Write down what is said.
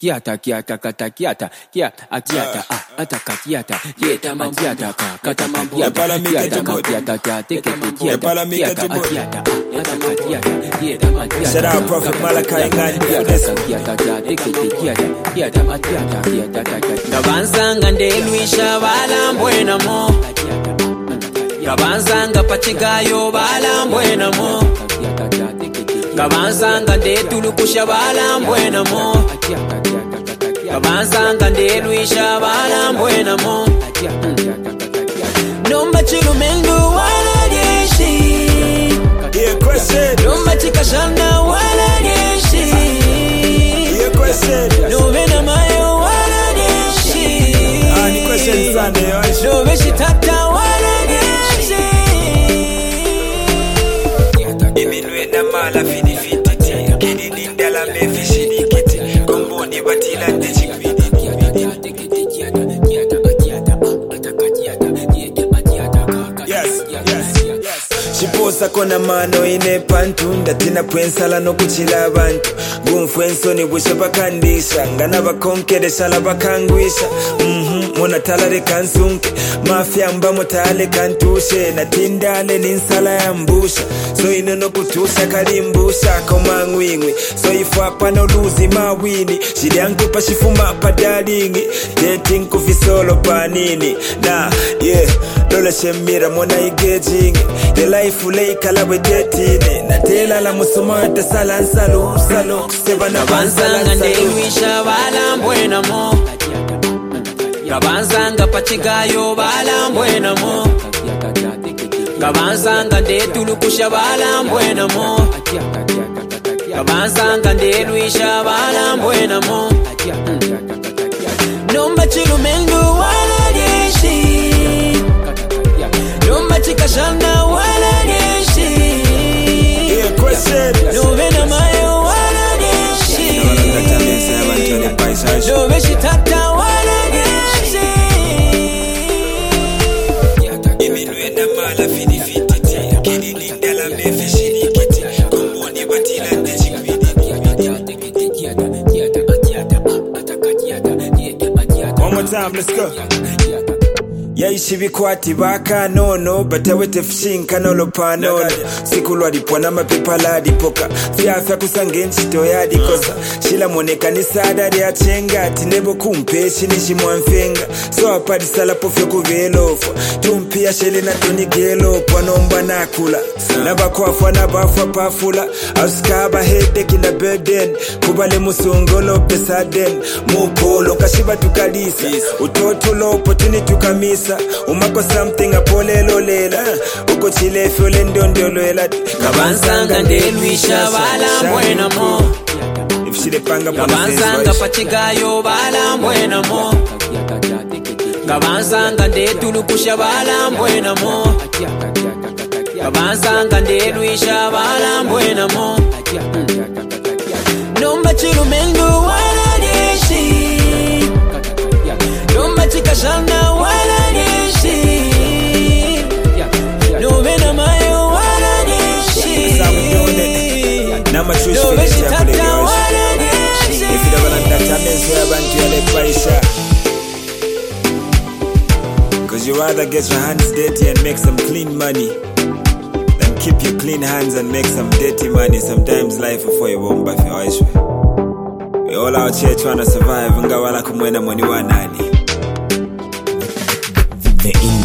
Kiata kata kiata akiata ataka kiata kiata mangiata kata mangiata kiata tekete kiata akiata ataka kiata kiata mangiata. Shout out Prophet Malachi Ngandi. Kiata tekete kiata akiata Kabanzanga ndeluisha balambwena mo Kabanzanga pachigayo balambwena mo Kabanzanga ndetulukusha balambwena mo Kabanzanga ndeluisha balambwena mo Nomba chilumengu wala jeshi Yeah, question. Nomba chikashanda wala jeshi Yeah, question. Novena mayo wala jeshi Ni question Sunday, right? Noveshi tata wala jeshi Iminwe na mala fini fititi. Kidi nindala mefishi nikiti. Komboni batila ndechikwidi. Chiposa kona mano ine pantu ndatina pwensala no kuchila abantu gumfwenso ni busha bakandisha ngana bakonkere shala bakangwisha mona talare kansunke mafia mbamo tale kantushe natindale ninsala ya mbusha so ino no kutusha kalimbusha komangwingwi so ifapa no luzi mawini shidi yangu pashifuma padalingi dating kufisolo panini na yeah lola shemira mona igejingi the life ulay kalawe detine natela la musumata salan salo kuseva na Kabanzanga ndeluisha balambwena mo Kabanzanga pachigayo balambwena mo Kabanzanga ndetulukusha balambwena mo Kabanzanga ndeluisha balambwena mo Nomba chilumengu wala jeshi Nomba chikashanda wala jeshi yeah question Novena mayo wala jeshi Noveshi tata wala jeshi iminwe na mala fini fititi kidi nindala mefishi nikiti komboni batila ndechikwidi. One more time, let's go. Yaishi bikwati baka nono batawete fshinka nolo panono sikulwa lipwana mapepa la dipoka fiafya kusange nchito ya dikosa shila moneka ni sada ya chenga tinebo kumpeshi nishi mwamfenga so apadi sala pofyo kuvelofa tumpia shele na toni gelo panomba nakula nabakwafa nabafa pafula auskaba hede kina beden kubale musungolo pesaden mupolo kashiba tukalisa utotulo opportunity tukamisa umako something apolelo lela uko chile fyole ndondoloela. Kabanzanga ndeluisha balambwena mo Kabanzanga pachigayo balambwena mo Kabanzanga ndetulukusha balambwena mo Kabanzanga ndeluisha balambwena mo Nomba chilumengu wala jeshi Nomba chikashanda wala jeshi Novena mayo wala jeshi Noveshi tata wala jeshi Cause you rather get your hands dirty and make some clean money than keep your clean hands and make some dirty money. Sometimes life before you won't buy your eyes. We all out here trying to survive. Ngawala kumwena mwani wa nani. The